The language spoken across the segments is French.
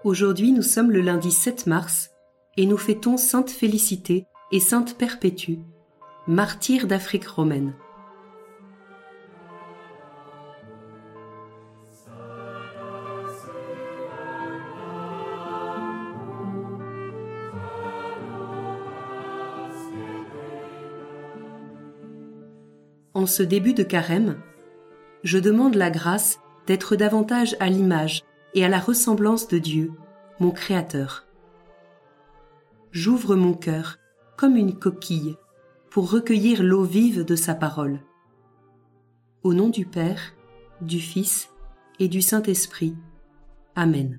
Aujourd'hui, nous sommes le lundi 7 mars et nous fêtons Sainte Félicité et Sainte Perpétue, martyrs d'Afrique romaine. En ce début de carême, je demande la grâce d'être davantage à l'image et à la ressemblance de Dieu, mon Créateur. J'ouvre mon cœur comme une coquille pour recueillir l'eau vive de sa parole. Au nom du Père, du Fils et du Saint-Esprit. Amen.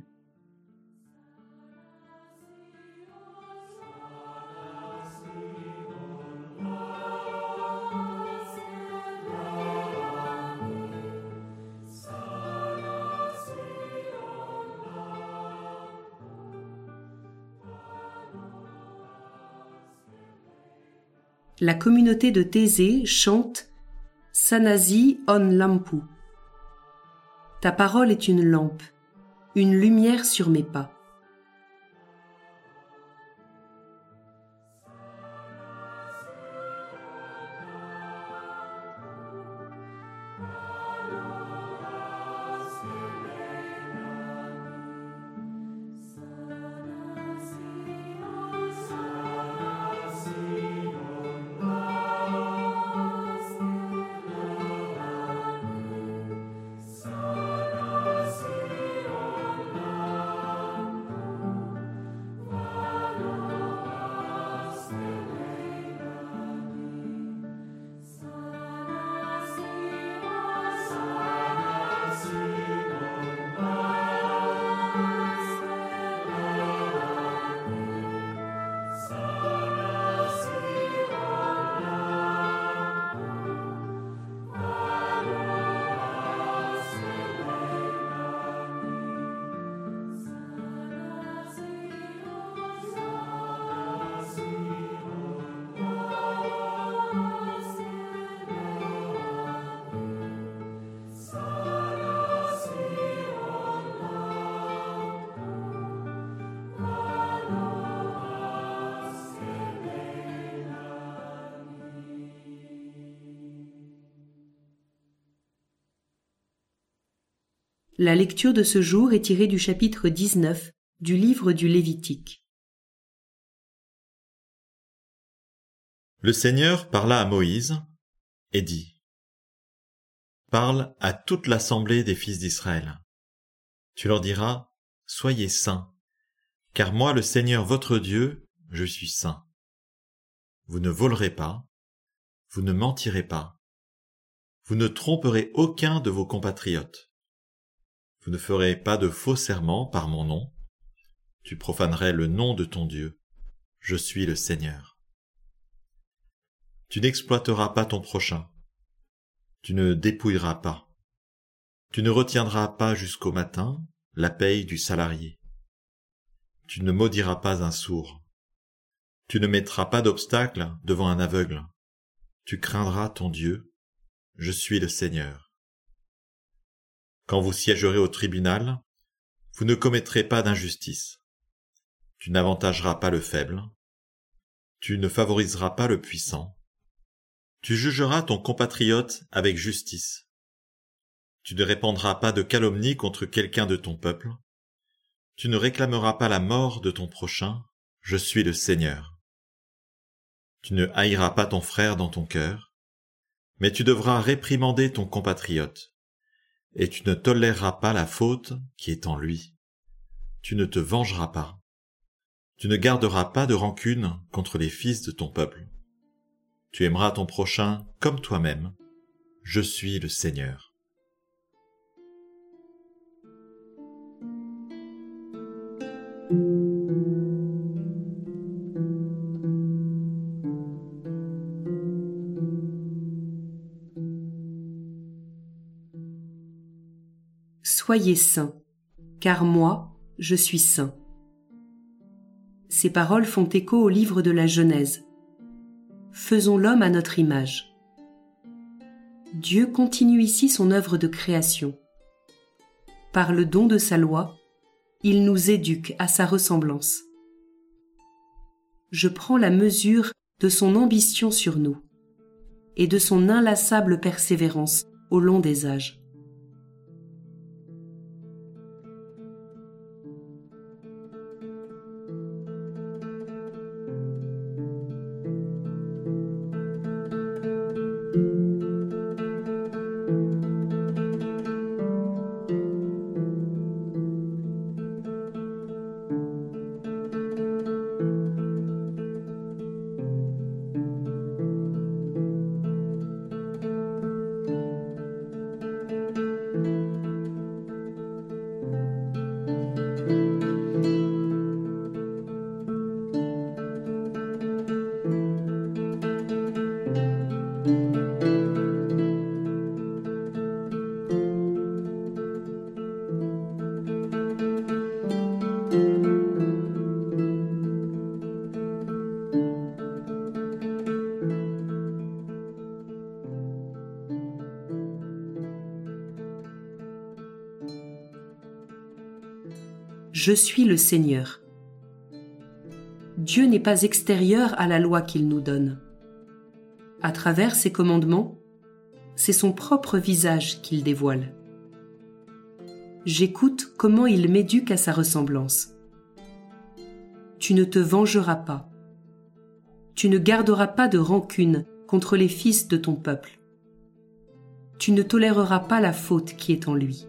La communauté de Thésée chante Sanasi on lampu. Ta parole est une lampe, une lumière sur mes pas. La lecture de ce jour est tirée du chapitre 19 du livre du Lévitique. Le Seigneur parla à Moïse et dit : Parle à toute l'assemblée des fils d'Israël. Tu leur diras : Soyez saints, car moi, le Seigneur votre Dieu, je suis saint. Vous ne volerez pas, vous ne mentirez pas, vous ne tromperez aucun de vos compatriotes. Vous ne ferez pas de faux serments par mon nom. Tu profanerais le nom de ton Dieu. Je suis le Seigneur. Tu n'exploiteras pas ton prochain. Tu ne dépouilleras pas. Tu ne retiendras pas jusqu'au matin la paye du salarié. Tu ne maudiras pas un sourd. Tu ne mettras pas d'obstacle devant un aveugle. Tu craindras ton Dieu. Je suis le Seigneur. Quand vous siégerez au tribunal, vous ne commettrez pas d'injustice. Tu n'avantageras pas le faible. Tu ne favoriseras pas le puissant. Tu jugeras ton compatriote avec justice. Tu ne répandras pas de calomnie contre quelqu'un de ton peuple. Tu ne réclameras pas la mort de ton prochain. Je suis le Seigneur. Tu ne haïras pas ton frère dans ton cœur, mais tu devras réprimander ton compatriote. Et tu ne toléreras pas la faute qui est en lui. Tu ne te vengeras pas. Tu ne garderas pas de rancune contre les fils de ton peuple. Tu aimeras ton prochain comme toi-même. Je suis le Seigneur. Soyez saints, car moi, je suis saint. Ces paroles font écho au livre de la Genèse. Faisons l'homme à notre image. Dieu continue ici son œuvre de création. Par le don de sa loi, il nous éduque à sa ressemblance. Je prends la mesure de son ambition sur nous et de son inlassable persévérance au long des âges. Je suis le Seigneur. Dieu n'est pas extérieur à la loi qu'il nous donne. À travers ses commandements, c'est son propre visage qu'il dévoile. J'écoute comment il m'éduque à sa ressemblance. Tu ne te vengeras pas. Tu ne garderas pas de rancune contre les fils de ton peuple. Tu ne toléreras pas la faute qui est en lui.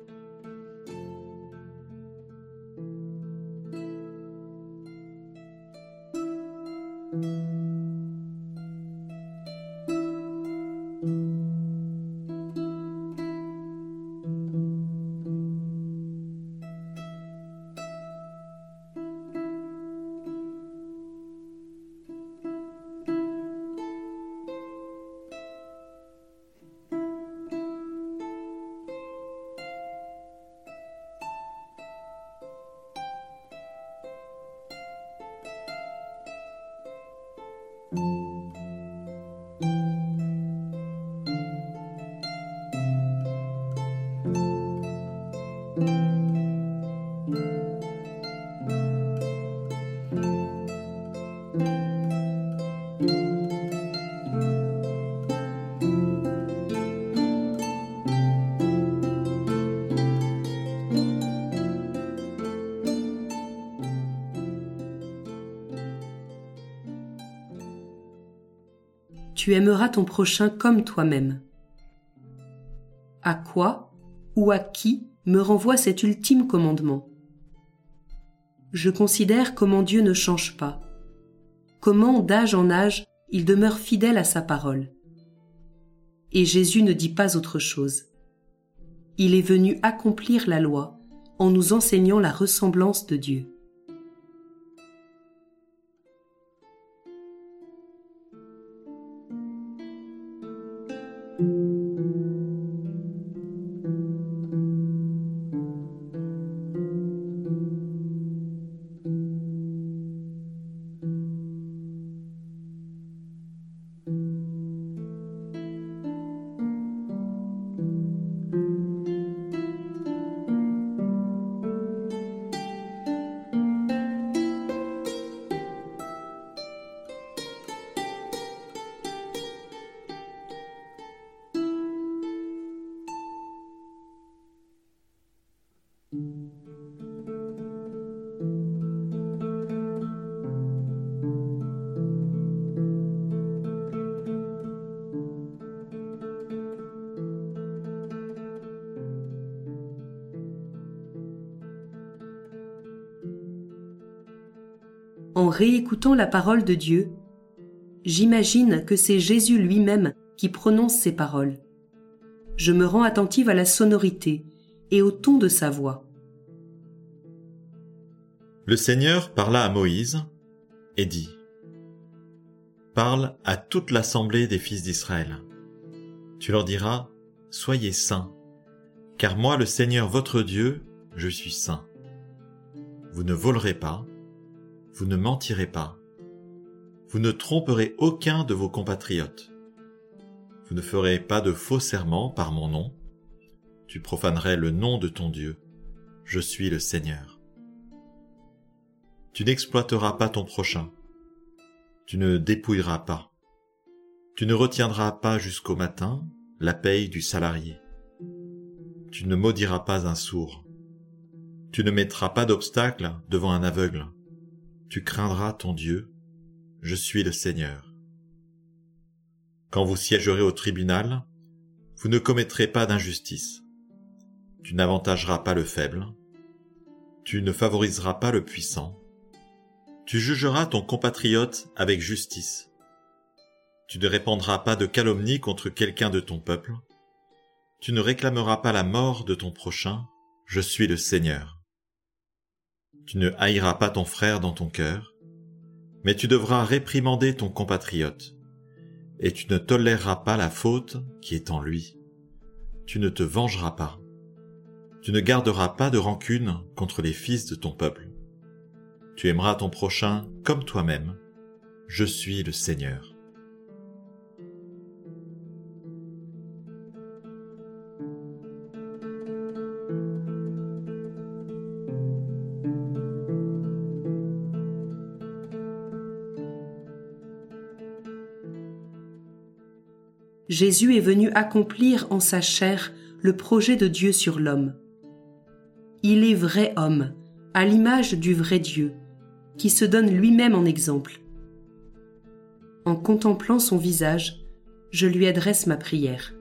Tu aimeras ton prochain comme toi-même. À quoi ou à qui me renvoie cet ultime commandement? Je considère comment Dieu ne change pas, comment d'âge en âge il demeure fidèle à sa parole. Et Jésus ne dit pas autre chose. Il est venu accomplir la loi en nous enseignant la ressemblance de Dieu. En réécoutant la parole de Dieu, j'imagine que c'est Jésus lui-même qui prononce ces paroles. Je me rends attentive à la sonorité et au ton de sa voix. Le Seigneur parla à Moïse et dit : Parle à toute l'assemblée des fils d'Israël. Tu leur diras : Soyez saints, car moi, le Seigneur votre Dieu, je suis saint. Vous ne volerez pas, vous ne mentirez pas, vous ne tromperez aucun de vos compatriotes. Vous ne ferez pas de faux serments par mon nom. Tu profanerais le nom de ton Dieu. Je suis le Seigneur. Tu n'exploiteras pas ton prochain. Tu ne dépouilleras pas. Tu ne retiendras pas jusqu'au matin la paye du salarié. Tu ne maudiras pas un sourd. Tu ne mettras pas d'obstacle devant un aveugle. Tu craindras ton Dieu. Je suis le Seigneur. Quand vous siégerez au tribunal, vous ne commettrez pas d'injustice. Tu n'avantageras pas le faible. Tu ne favoriseras pas le puissant. Tu jugeras ton compatriote avec justice. Tu ne répandras pas de calomnie contre quelqu'un de ton peuple. Tu ne réclameras pas la mort de ton prochain. Je suis le Seigneur. Tu ne haïras pas ton frère dans ton cœur, mais tu devras réprimander ton compatriote, et tu ne toléreras pas la faute qui est en lui. Tu ne te vengeras pas. Tu ne garderas pas de rancune contre les fils de ton peuple. Tu aimeras ton prochain comme toi-même. Je suis le Seigneur. Jésus est venu accomplir en sa chair le projet de Dieu sur l'homme. Il est vrai homme, à l'image du vrai Dieu, qui se donne lui-même en exemple. En contemplant son visage, je lui adresse ma prière.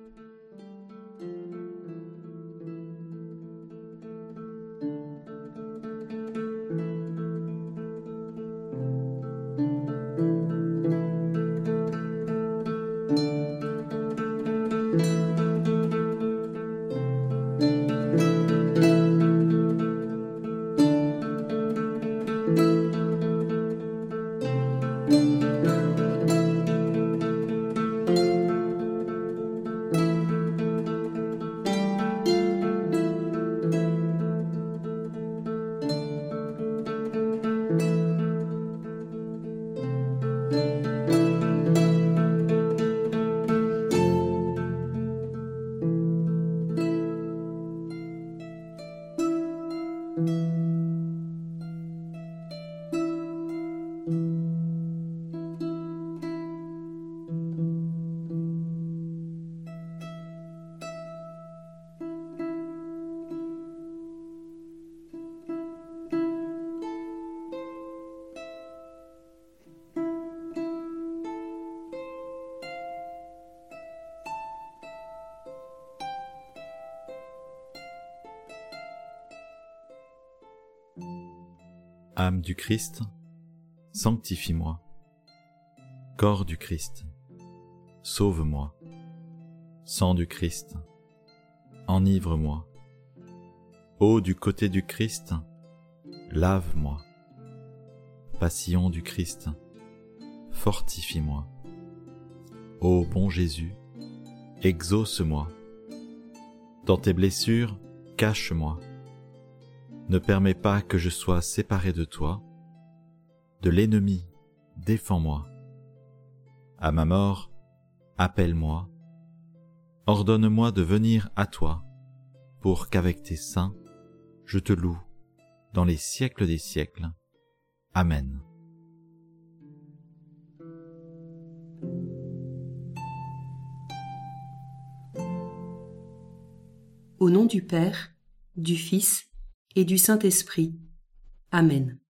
Âme du Christ, sanctifie-moi. Corps du Christ, sauve-moi. Sang du Christ, enivre-moi. Eau du côté du Christ, lave-moi. Passion du Christ, fortifie-moi. Ô bon Jésus, exauce-moi. Dans tes blessures, cache-moi. Ne permets pas que je sois séparé de toi. De l'ennemi, défends-moi. À ma mort, appelle-moi. Ordonne-moi de venir à toi, pour qu'avec tes saints, je te loue dans les siècles des siècles. Amen. Au nom du Père, du Fils et du Saint-Esprit. Amen.